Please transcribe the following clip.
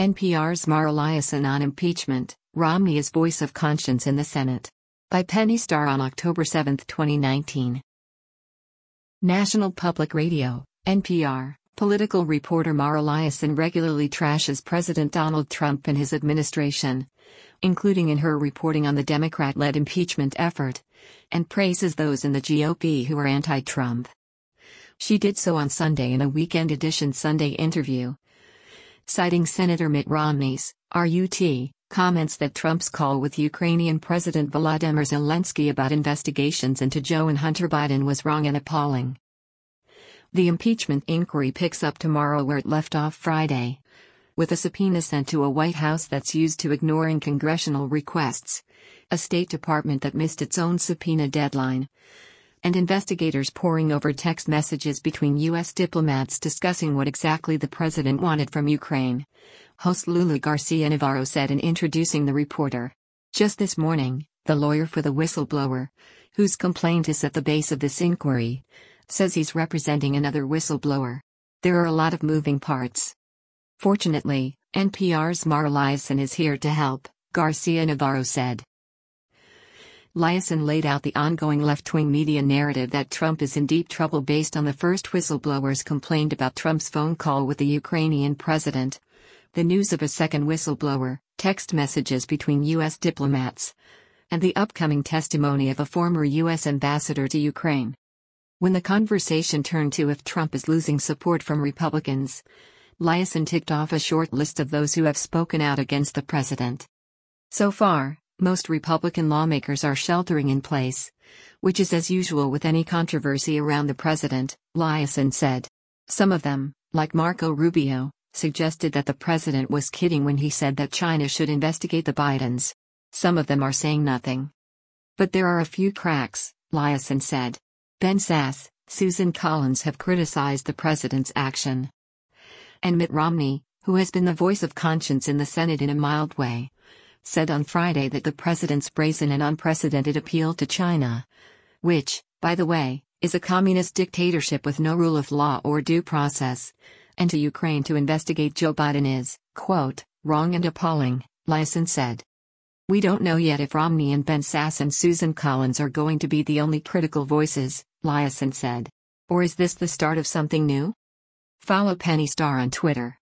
NPR's Mara Liasson on impeachment, Romney is voice of conscience in the Senate. By Penny Starr on October 7, 2019. National Public Radio, NPR, political reporter Mara Liasson regularly trashes President Donald Trump and his administration, including in her reporting on the Democrat-led impeachment effort, and praises those in the GOP who are anti-Trump. She did so on Sunday in a Weekend Edition Sunday interview, citing Senator Mitt Romney's RUT comments that Trump's call with Ukrainian President Volodymyr Zelensky about investigations into Joe and Hunter Biden was wrong and appalling. The impeachment inquiry picks up tomorrow where it left off Friday, with a subpoena sent to a White House that's used to ignoring congressional requests, a State Department that missed its own subpoena deadline, and investigators poring over text messages between U.S. diplomats discussing what exactly the president wanted from Ukraine, host Lulu Garcia-Navarro said in introducing the reporter. Just this morning, the lawyer for the whistleblower, whose complaint is at the base of this inquiry, says he's representing another whistleblower. There are a lot of moving parts. Fortunately, NPR's Mara Liasson is here to help, Garcia-Navarro said. Liasson laid out the ongoing left-wing media narrative that Trump is in deep trouble based on the first whistleblowers complained about Trump's phone call with the Ukrainian president, the news of a second whistleblower, text messages between U.S. diplomats, and the upcoming testimony of a former U.S. ambassador to Ukraine. When the conversation turned to if Trump is losing support from Republicans, Liasson ticked off a short list of those who have spoken out against the president. So far, most Republican lawmakers are sheltering in place, which is as usual with any controversy around the president, Liasson said. Some of them, like Marco Rubio, suggested that the president was kidding when he said that China should investigate the Bidens. Some of them are saying nothing. But there are a few cracks, Liasson said. Ben Sasse, Susan Collins have criticized the president's action. And Mitt Romney, who has been the voice of conscience in the Senate in a mild way, said on Friday that the president's brazen and unprecedented appeal to China, which, by the way, is a communist dictatorship with no rule of law or due process, and to Ukraine to investigate Joe Biden is, quote, wrong and appalling, Liasson said. We don't know yet if Romney and Ben Sasse and Susan Collins are going to be the only critical voices, Liasson said. Or is this the start of something new? Follow Penny Starr on Twitter.